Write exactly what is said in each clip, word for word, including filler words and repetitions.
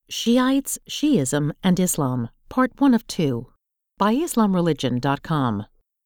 Shiites, Shi'ism, and Islam, Part one of two, by Islam Religion dot com.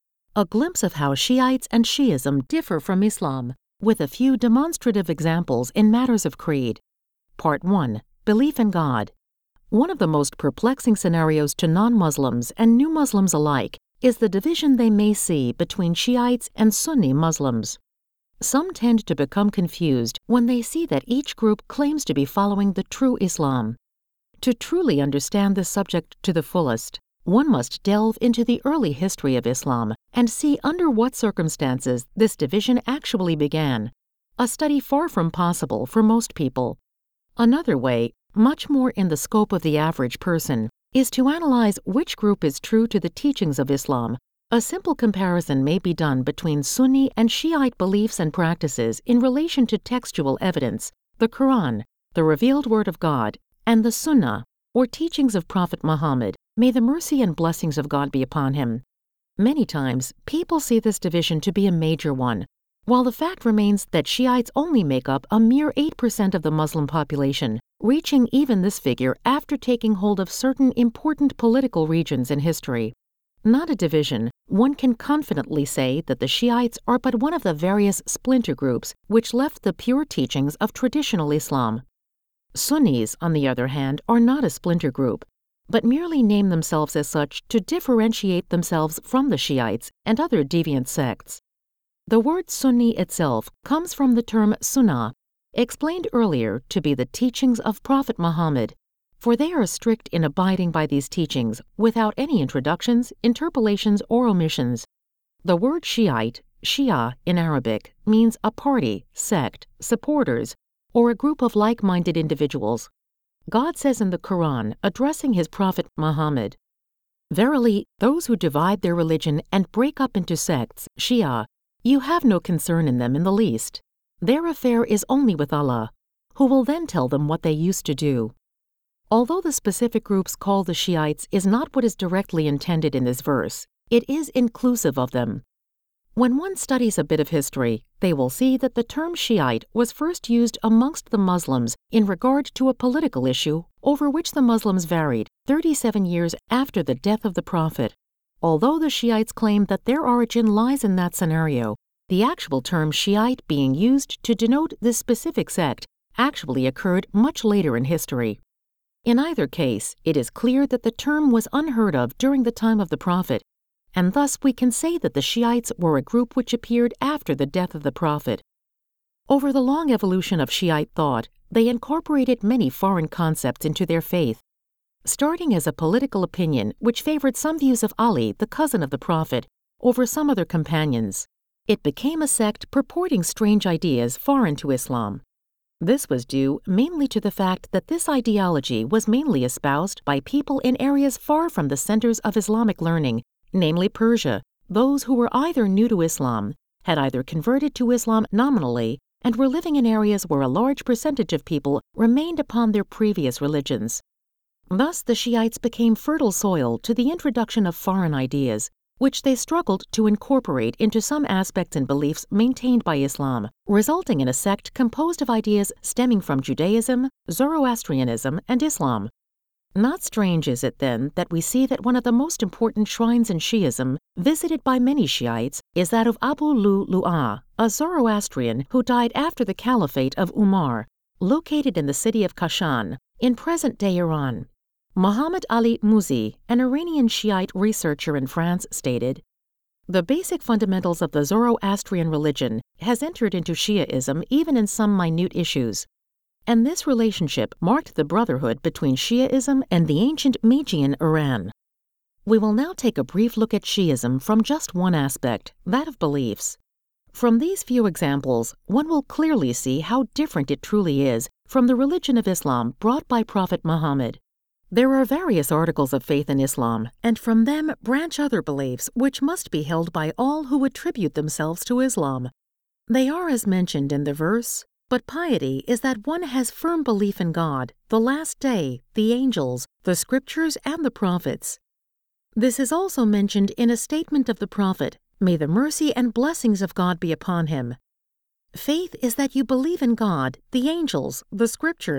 A glimpse of how Shiites and Shi'ism differ from Islam, with a few demonstrative examples in matters of creed. Part one, Belief in God. One of the most perplexing scenarios to non-Muslims and new Muslims alike is the division they may see between Shiites and Sunni Muslims. Some tend to become confused when they see that each group claims to be following the true Islam. To truly understand this subject to the fullest, one must delve into the early history of Islam and see under what circumstances this division actually began, a study far from possible for most people. Another way, much more in the scope of the average person, is to analyze which group is true to the teachings of Islam. A simple comparison may be done between Sunni and Shiite beliefs and practices in relation to textual evidence, the Quran, the revealed Word of God, and the Sunnah, or teachings of Prophet Muhammad, may the mercy and blessings of God be upon him. Many times, people see this division to be a major one, while the fact remains that Shiites only make up a mere eight percent of the Muslim population, reaching even this figure after taking hold of certain important political regions in history. Not a division, one can confidently say that the Shiites are but one of the various splinter groups which left the pure teachings of traditional Islam. Sunnis, on the other hand, are not a splinter group, but merely name themselves as such to differentiate themselves from the Shiites and other deviant sects. The word Sunni itself comes from the term Sunnah, explained earlier to be the teachings of Prophet Muhammad, for they are strict in abiding by these teachings without any introductions, interpolations, or omissions. The word Shiite, Shia in Arabic, means a party, sect, supporters, or a group of like-minded individuals. God says in the Quran, addressing his prophet Muhammad, "Verily, those who divide their religion and break up into sects, Shia, you have no concern in them in the least. Their affair is only with Allah, who will then tell them what they used to do." Although the specific groups called the Shiites is not what is directly intended in this verse, it is inclusive of them. When one studies a bit of history, they will see that the term Shiite was first used amongst the Muslims in regard to a political issue over which the Muslims varied thirty-seven years after the death of the Prophet. Although the Shiites claim that their origin lies in that scenario, the actual term Shiite being used to denote this specific sect actually occurred much later in history. In either case, it is clear that the term was unheard of during the time of the Prophet, and thus we can say that the Shiites were a group which appeared after the death of the Prophet. Over the long evolution of Shiite thought, they incorporated many foreign concepts into their faith. Starting as a political opinion which favored some views of Ali, the cousin of the Prophet, over some other companions, it became a sect purporting strange ideas foreign to Islam. This was due mainly to the fact that this ideology was mainly espoused by people in areas far from the centers of Islamic learning, namely Persia, those who were either new to Islam, had either converted to Islam nominally, and were living in areas where a large percentage of people remained upon their previous religions. Thus, the Shiites became fertile soil to the introduction of foreign ideas, which they struggled to incorporate into some aspects and beliefs maintained by Islam, resulting in a sect composed of ideas stemming from Judaism, Zoroastrianism, and Islam. Not strange is it, then, that we see that one of the most important shrines in Shi'ism, visited by many Shiites, is that of Abu Lu'lu'a, a Zoroastrian who died after the Caliphate of Umar, located in the city of Kashan, in present-day Iran. Muhammad Ali Muzi, an Iranian Shiite researcher in France, stated, "The basic fundamentals of the Zoroastrian religion has entered into Shi'ism even in some minute issues, and this relationship marked the brotherhood between Shi'ism and the ancient Magian Iran." We will now take a brief look at Shi'ism from just one aspect, that of beliefs. From these few examples, one will clearly see how different it truly is from the religion of Islam brought by Prophet Muhammad. There are various articles of faith in Islam, and from them branch other beliefs which must be held by all who attribute themselves to Islam. They are as mentioned in the verse, "But piety is that one has firm belief in God, the last day, the angels, the scriptures, and the prophets." This is also mentioned in a statement of the Prophet, "May the mercy and blessings of God be upon him." Faith is that you believe in God, the angels, the scriptures,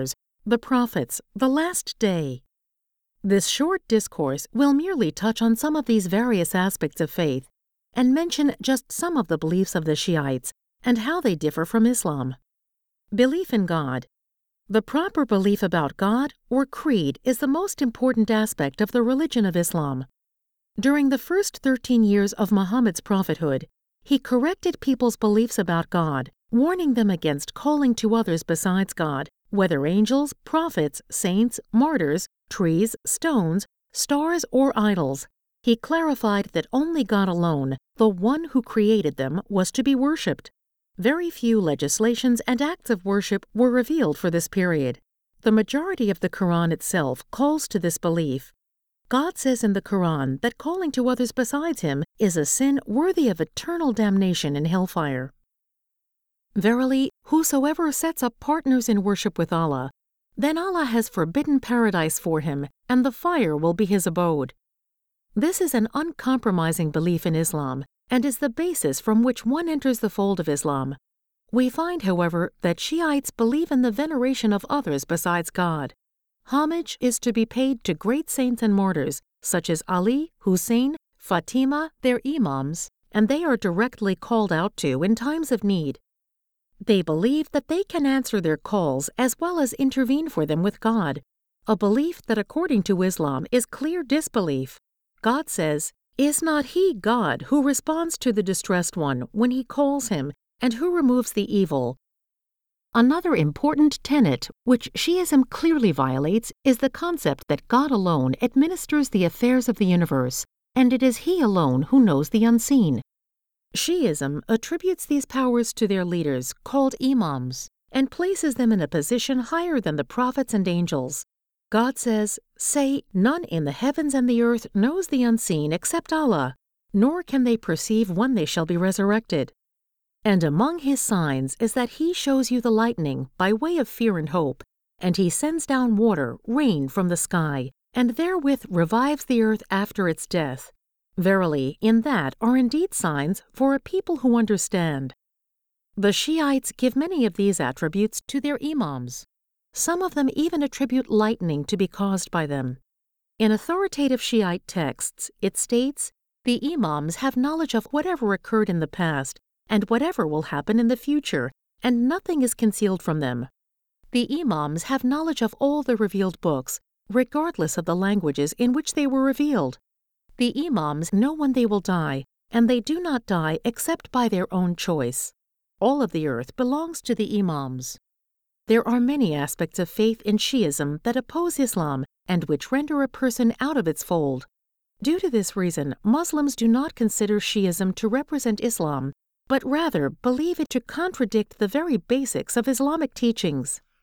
The Prophets, the Last Day. This short discourse will merely touch on some of these various aspects of faith and mention just some of the beliefs of the Shiites and how they differ from Islam. Belief in God. The proper belief about God, or creed, is the most important aspect of the religion of Islam. During the first thirteen years of Muhammad's prophethood, he corrected people's beliefs about God, warning them against calling to others besides God, whether angels, prophets, saints, martyrs, trees, stones, stars, or idols. He clarified that only God alone, the one who created them, was to be worshipped. Very few legislations and acts of worship were revealed for this period. The majority of the Quran itself calls to this belief. God says in the Quran that calling to others besides Him is a sin worthy of eternal damnation in hellfire. Verily, whosoever sets up partners in worship with Allah, then Allah has forbidden paradise for him, and the fire will be his abode. This is an uncompromising belief in Islam, and is the basis from which one enters the fold of Islam. We find, however, that Shiites believe in the veneration of others besides God. Homage is to be paid to great saints and martyrs, such as Ali, Hussein, Fatima, their imams, and they are directly called out to in times of need. They believe that they can answer their calls as well as intervene for them with God, a belief that according to Islam is clear disbelief. God says, "Is not He God who responds to the distressed one when He calls him and who removes the evil?" Another important tenet which Shi'ism clearly violates is the concept that God alone administers the affairs of the universe, and it is He alone who knows the unseen. Shi'ism attributes these powers to their leaders, called imams, and places them in a position higher than the prophets and angels. God says, "Say, none in the heavens and the earth knows the unseen except Allah, nor can they perceive when they shall be resurrected. And among His signs is that He shows you the lightning by way of fear and hope, and He sends down water, rain from the sky, and therewith revives the earth after its death. Verily, in that are indeed signs for a people who understand." The Shiites give many of these attributes to their imams. Some of them even attribute lightning to be caused by them. In authoritative Shiite texts, it states, "The imams have knowledge of whatever occurred in the past and whatever will happen in the future, and nothing is concealed from them. The imams have knowledge of all the revealed books, regardless of the languages in which they were revealed. The imams know when they will die, and they do not die except by their own choice. All of the earth belongs to the imams." There are many aspects of faith in Shi'ism that oppose Islam and which render a person out of its fold. Due to this reason, Muslims do not consider Shi'ism to represent Islam, but rather believe it to contradict the very basics of Islamic teachings.